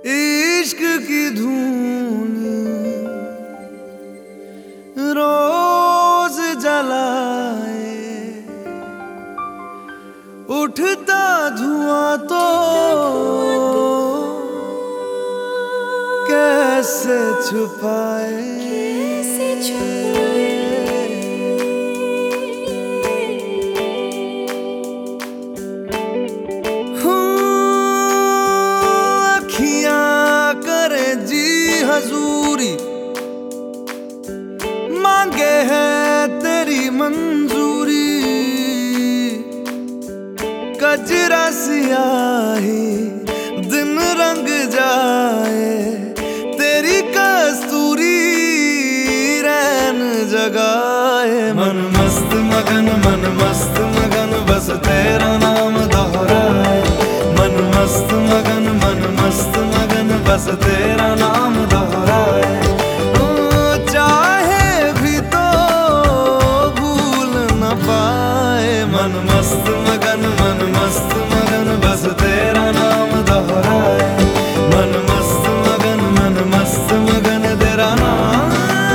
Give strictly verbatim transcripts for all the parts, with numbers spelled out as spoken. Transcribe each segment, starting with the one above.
इश्क की धून रोज जलाए, उठता धुआं तो कैसे छुपाए, कैसे छुपाए। अखियां करे जी हजूरी, मांगे है तेरी मंजूरी। कजरा सियाही दिन रंग जाए, तेरी कस्तूरी रैन जगाए। मन मस्त मगन मन मस्त मगन बस तेरा नाम दोहराए। मन मस्त मगन मन मस्त मगन बस तेरा नाम दोहराए। चाहे भी तो भूल न पाए। मन मस्त मगन मन मस्त मगन बस तेरा नाम दोहराए। मन मस्त मगन मन मस्त मगन तेरा नाम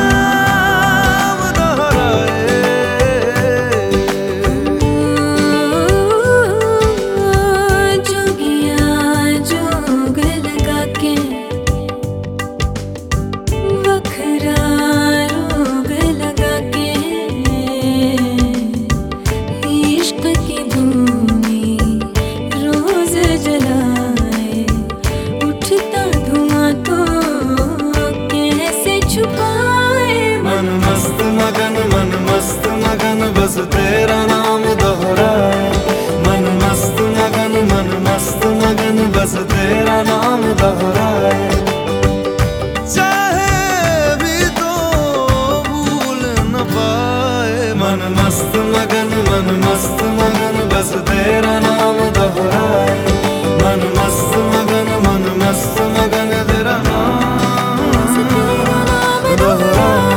बस तेरा नाम दोहराए। मन मस्त मगन मन मस्त मगन बस तेरा नाम दोहराए। चाहे भी तो भूल न पाए। मन मस्त मगन मन मस्त मगन बस तेरा नाम दोहराए। मन मस्त मगन मन मस्त मगन तेरा नाम दोहराए।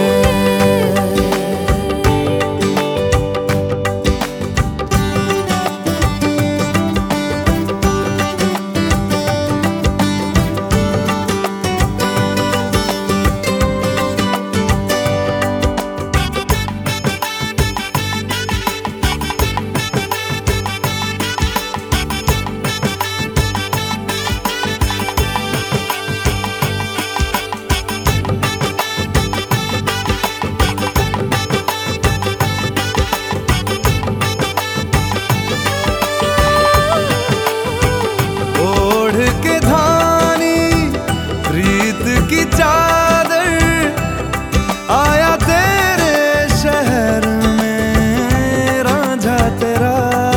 की चादर आया तेरे शहर में रांझा तेरा।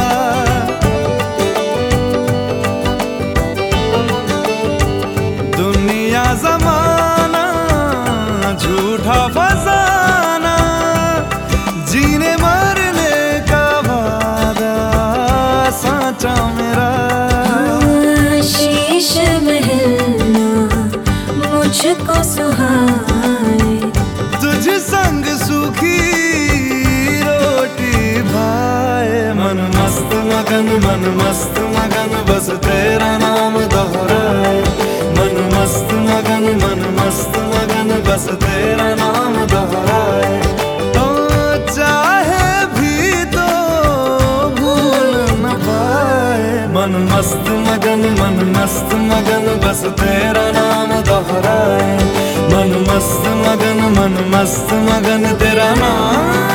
दुनिया जमाना झूठा फसाना, जीने मरने का वादा साचा मेरा। शीश महलना मुझको सुहाए, तुझ संग सूखी रोटी भाए। मन मस्त मगन मन मस्त मगन बस तेरा नाम दोहराए। मन मस्त मगन मन मस्त मगन बस तेरा नाम दोहराए। तो चाहे भी तो भूल न पाए। मन मस्त मगन मन मस्त मगन बस तेरा नाम दोहराए। मन मस्त मगन मन मस्त मगन तेरा नाम